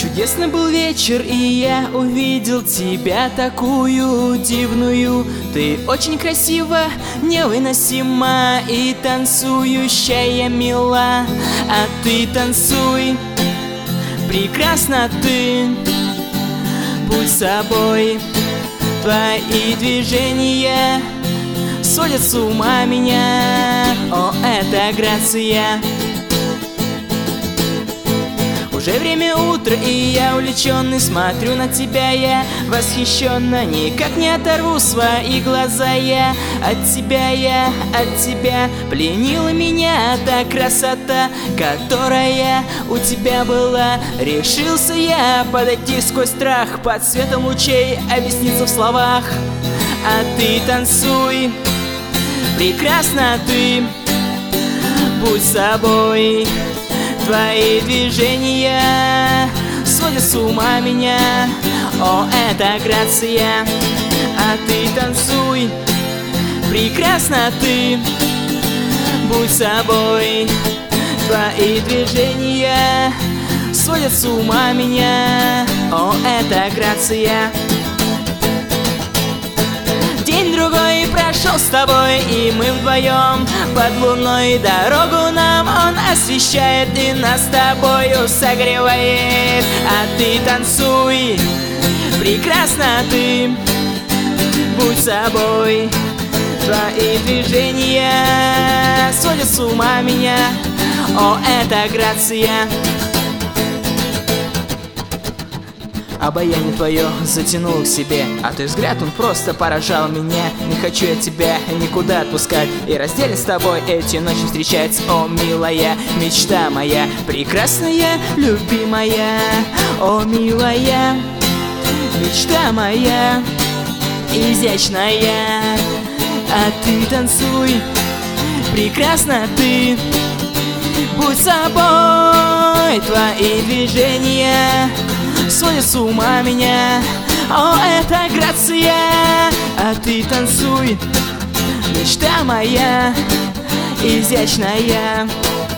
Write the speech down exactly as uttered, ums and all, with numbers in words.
Чудесный был вечер, и я увидел тебя такую дивную. Ты очень красива, невыносима и танцующая мила. А ты танцуй, прекрасна ты, будь собой. Твои движения сводят с ума меня. О, это грация. Уже время утра, и я увлеченный смотрю на тебя, я восхищенно, никак не оторву свои глаза я от тебя, я от тебя. Пленила меня та красота, которая у тебя была. Решился я подойти сквозь страх, под светом лучей объясниться в словах. А ты танцуй, прекрасна ты, будь собой. Твои движения сводят с ума меня. О, это грация. А ты танцуй, прекрасна ты, будь собой. Твои движения сводят с ума меня. О, это грация. День-другой прошел с тобой, и мы вдвоем под луной. Дорогу нам он освещает и нас с тобою согревает. А ты танцуй, прекрасна ты, будь собой. Твои движения сводят с ума меня. О, это грация. Обаяние твое затянуло к себе, а твой взгляд, он просто поражал меня. Не хочу я тебя никуда отпускать и раздельно с тобой эти ночи встречать. О, милая, мечта моя, прекрасная, любимая. О, милая, мечта моя, изящная. А ты танцуй, прекрасна ты, будь собой. Твои движения сводят с ума меня. О, это грация. А ты танцуй, мечта моя, изящная.